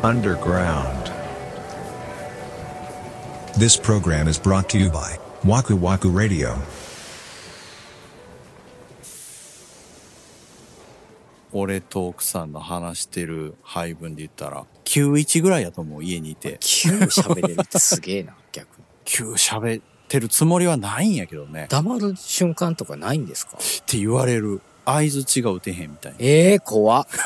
underground. This program is brought to you by Waku Waku Radio. 俺と奥さんの話してる配分で言ったら91ぐらいやと思う。家にいて 9喋れるってすげえな。逆に 9喋ってるつもりはないんやけどね。 黙る瞬間とかないんですかって言われる。相槌が打てへんみたいな。 怖っ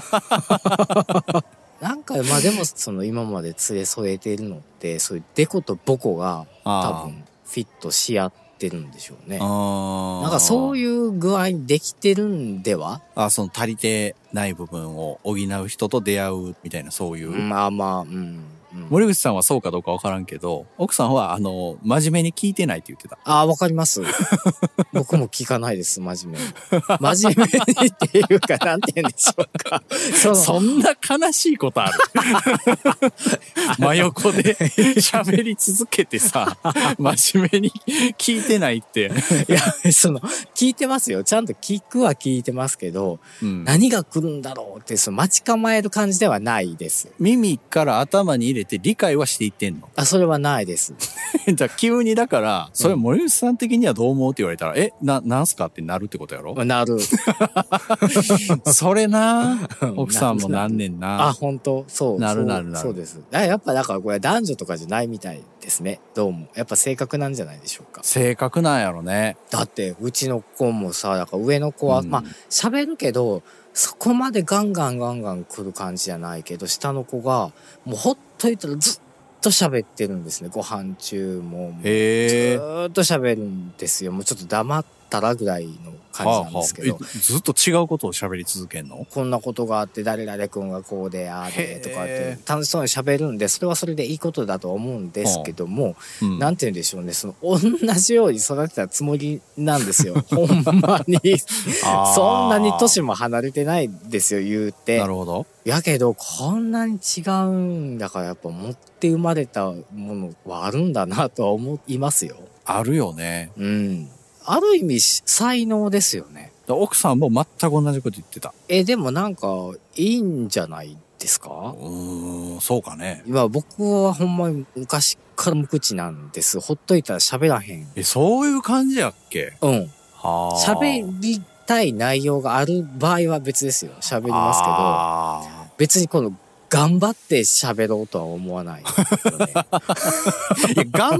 なんかまあでもその今まで連れ添えてるのってそういうデコとボコが多分フィットし合ってるんでしょうね。なんかそういう具合にできてるんでは？ その足りてない部分を補う人と出会うみたいな、そういう。森口さんはそうかどうかわからんけど、奥さんは真面目に聞いてないって言ってた。 わかります。僕も聞かないです、真面目に。真面目にっていうか、なんて言うんでしょうか。 そんな悲しいことある真横で喋り続けてさ、真面目に聞いてないって。 いや、聞いてますよ。ちゃんと聞くは聞いてますけど、何が来るんだろうって、待ち構える感じではないです。 耳から頭に入れて理解はしていってんの？ それはないです。 じゃあ急にだから、それ森内さん的にはどう思うって言われたら、なんすかってなるってことやろ？ なる。 それな、奥さんもなんねんな。 本当そう。 なる。 そうです。やっぱだからこれ男女とかじゃないみたいですね。どうも。やっぱ性格なんじゃないでしょうか。 性格なんやろね。 だってうちの子もさ、だから上の子は、喋るけど、そこまでガンガン来る感じじゃないけど、下の子がもうほっといたらずっと喋ってるんですね。ご飯中もずーっと喋るんですよ。もうちょっと黙ったらぐらいの感じなんですけど。 ずっと違うことを喋り続けんの？ こんなことがあって誰々君がこうであれとかって楽しそうに喋るんで、それはそれでいいことだと思うんですけども、なんて言うんでしょうね、同じように育てたつもりなんですよ。ほんまにそんなに年も離れてないですよ、言うて。 なるほど。 やけどこんなに違うんだから、やっぱ持って生まれたものはあるんだなとは思いますよ。 あるよね。 ある意味才能ですよね。 奥さんも全く同じこと言ってた。 でもなんかいいんじゃないですか？ そうかね。 今僕はほんまに昔から無口なんです。ほっといたら喋らへん。 そういう感じやっけ？ 喋りたい内容がある場合は別ですよ。喋りますけど、別にこの頑張って喋ろうとは思わないですよね。 いや、頑張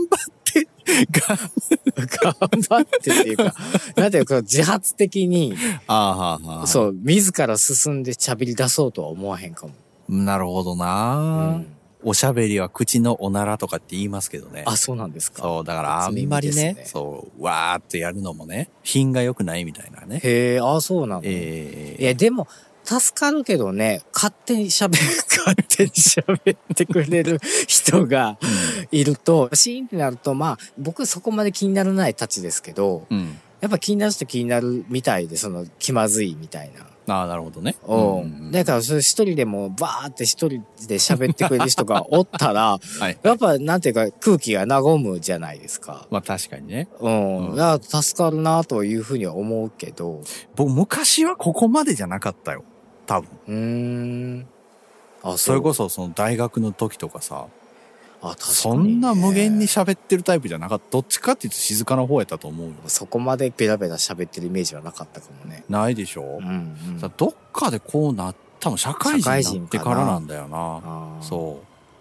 ってっていうか、なんていうか自発的に、そう、自ら進んで喋り出そうとは思わへんかも。 なるほどな。おしゃべりは口のおならとかって言いますけどね。 そうなんですか。 そう、だからあんまりね、わーってやるのもね、品が良くないみたいなね。 そうなの。いや、でも、助かるけどね、勝手に喋ってくれる人がいると、シーンってなると、僕そこまで気にならないたちですけど、やっぱ気になる人気になるみたいで、気まずいみたいな。 なるほどね。 だから、一人でもバーって一人で喋ってくれる人がおったら、やっぱなんていうか空気が和むじゃないですか。 確かにね。 助かるなというふうには思うけど。 僕、昔はここまでじゃなかったよ。多分。それこそ大学の時とかさ、そんな無限に喋ってるタイプじゃなかった。どっちかっていうと静かな方やったと思うよ。 そこまでベラベラ喋ってるイメージはなかったかもね。 ないでしょ？どっかでこうなったの社会人になってからなんだよな。そう。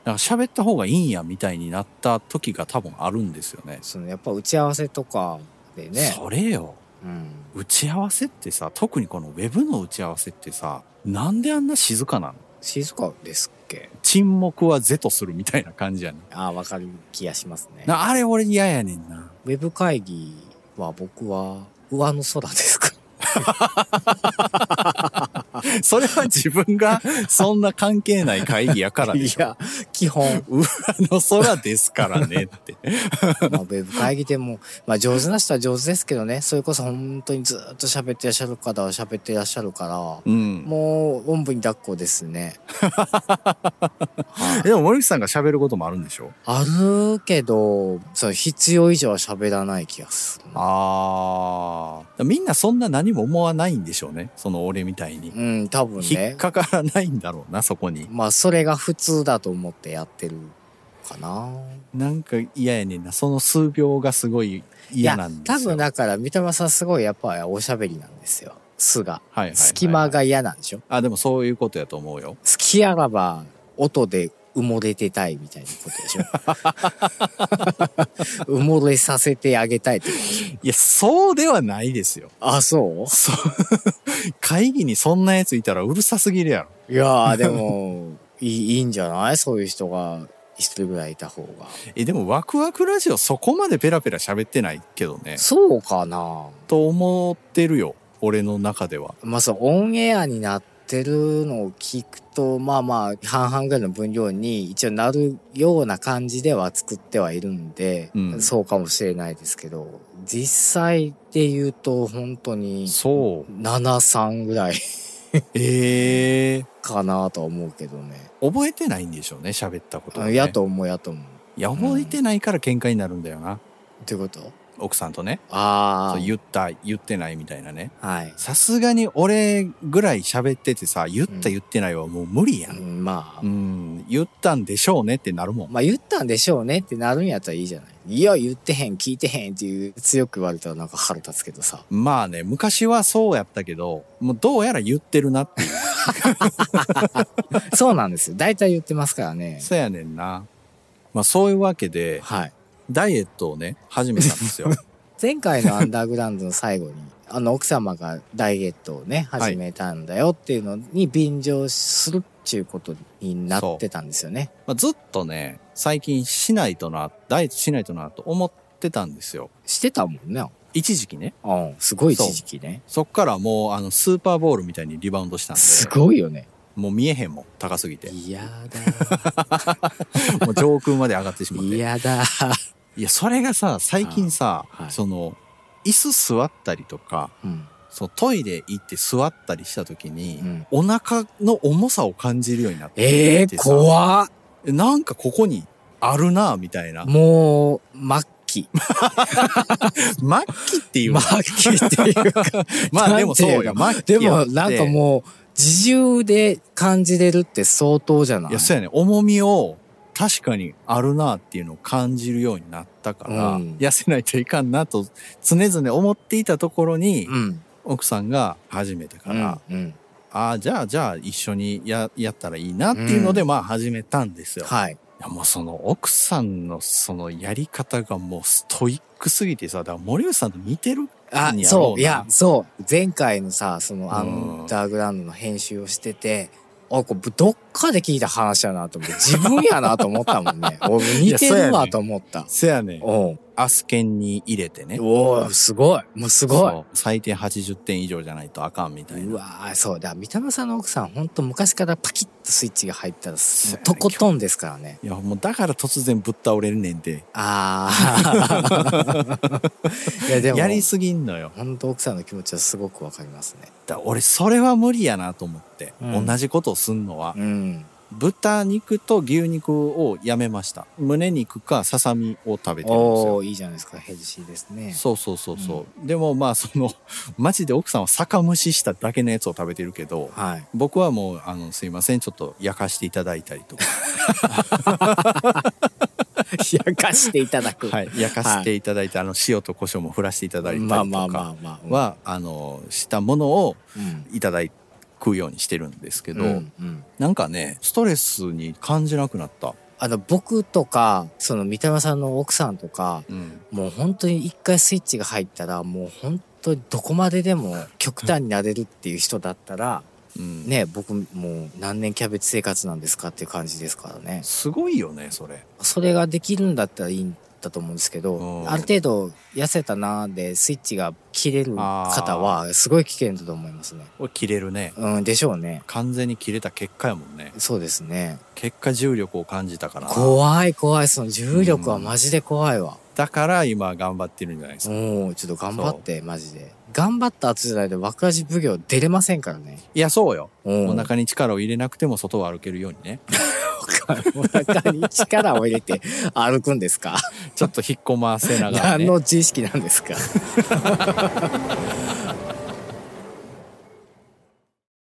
だから喋った方がいいんやみたいになった時が多分あるんですよね。 やっぱ打ち合わせとかでね。 それよ。打ち合わせってさ、特にこのウェブの打ち合わせってさ、なんであんな静かなの？ 静かですっけ？ 沈黙は是とするみたいな感じやね。 わかる気がしますね。 あれ俺嫌やねんな。 ウェブ会議は僕は上の空ですか？ それは自分がそんな関係ない会議やからでしょ。 いや、基本。 上の空ですからねって。 ウェブ会議でも、上手な人は上手ですけどね、それこそ本当にずっと喋ってらっしゃる方は喋ってらっしゃるから、もう、おんぶに抱っこですね。 でも森口さんが喋ることもあるんでしょ？ あるけど、必要以上は喋らない気がする。 みんなそんな何も思わないんでしょうね。俺みたいに。 多分ね。 引っかからないんだろうな、そこに。 まあ、それが普通だと思ってやってるかな。 なんか嫌やねんな。その数秒がすごい嫌なんですよ。 多分だから、三玉さんすごいやっぱりおしゃべりなんですよ。素が。 はいはいはいはい、 隙間が嫌なんでしょ。 あ、でもそういうことやと思うよ。 好きあらば、音で埋もれてたいみたいなことでしょ。埋もれさせてあげたいってことでしょ。 いや、そうではないですよ。 あ、そうそう。会議にそんなやついたらうるさすぎるやろ。 いやー、でも、いいんじゃないそういう人が一人ぐらいいた方が。 でもワクワクラジオそこまでペラペラ喋ってないけどね。 そうかなと思ってるよ。俺の中では。 まあそう、オンエアになってるのを聞くと、まあまあ、半々ぐらいの分量に一応なるような感じでは作ってはいるんで、そうかもしれないですけど、実際で言うと本当に、 そう。 7、3ぐらいかなとは思うけどね。 覚えてないんでしょうね、喋ったことは、ね。 やと思う。 いや、覚えてないから喧嘩になるんだよな。 どういうこと奥さんとね。 ああ。 言ってないみたいなね。 はい。 さすがに俺ぐらい喋っててさ、言ってないはもう無理やん。 まあ。 言ったんでしょうねってなるもん。 まあ言ったんでしょうねってなるんやったらいいじゃない。いや、言ってへん、聞いてへんっていう強く言われたらなんか腹立つけどさ。 まあね、昔はそうやったけど、もうどうやら言ってるなっていう。 そうなんですよ。大体言ってますからね。 そうやねんな。まあそういうわけで、 はい。 ダイエットをね、始めたんですよ。 前回のアンダーグラウンドの最後に、奥様がダイエットをね、始めたんだよっていうのに便乗するっていうことになってたんですよね。 まあ、ずっとね、最近ダイエットしないとなと思ってたんですよ。 してたもんね。 一時期ね。 うん、すごい一時期ね。 そっからもうスーパーボールみたいにリバウンドしたんで。 すごいよね。 もう見えへんもん、高すぎて。 いやだ。もう上空まで上がってしまって。 いやだ。 いや、それがさ、最近さ、はい、椅子座ったりとか、トイレ行って座ったりした時に、お腹の重さを感じるようになっててさ。 怖っ。 なんかここにあるな、みたいな。 もう、末期。 末期っていう末期っていうか。 まあでもそうよ。 でもなんかもう、自重で感じれるって相当じゃない？ いや、そうやね。重みを確かにあるなっていうのを感じるようになったから、痩せないといかんなと常々思っていたところに、奥さんが始めたから、じゃあ一緒にやったらいいなっていうので、まあ始めたんですよ。はい。いやもうその奥さんのそのやり方がもうストイックすぎてさ、だから森内さんと似てる。 そう、いや、そう。前回のさ、アンダーグラウンドの編集をしてて、これどっかで聞いた話やなと思って、自分やなと思ったもんね。似てるわと思った。 せやね。アスケンに入れてね。 おー、すごい。もうすごい。 最低80点以上じゃないとあかんみたいな。 うわー、そうだ。三玉さんの奥さん、ほんと昔からパキッとスイッチが入ったら、とことんですからね。 いや、もうだから突然ぶっ倒れるねんて。いや、でも。やりすぎんのよ。 ほんと奥さんの気持ちはすごくわかりますね。 俺、それは無理やなと思って。同じことをすんのは。豚肉と牛肉をやめました。胸肉かささみを食べてるんですよ。 いいじゃないですか。ヘルシーですね。 そう。でもまあマジで奥さんは酒蒸ししただけのやつを食べてるけど、僕はもうすいません、ちょっと焼かしていただいたりとか。 焼かしていただく。 はい。焼かしていただいて、塩と胡椒も振らしていただいたりとかは、したものをいただいて、食うようにしてるんですけど、なんかね、ストレスに感じなくなった。 僕とか、三玉さんの奥さんとか、もう本当に一回スイッチが入ったら、もう本当にどこまででも極端になれるっていう人だったら、ね、僕もう何年キャベツ生活なんですかっていう感じですからね。 すごいよね、それ。 それができるんだったらいいんだと思うんですけど、ある程度痩せたなーでスイッチが切れる方はすごい危険だと思いますね。 切れるね。 でしょうね。 完全に切れた結果やもんね。 そうですね。 結果重力を感じたから。 怖い。その重力はマジで怖いわ。 だから今頑張ってるんじゃないですか。 ちょっと頑張って、マジで。頑張った後じゃないとわくらじ奉行出れませんからね。 いや、そうよ。お腹に力を入れなくても外を歩けるようにね。 お腹に力を入れて歩くんですか？ ちょっと引っ込ませながら、ね。 何の知識なんですか？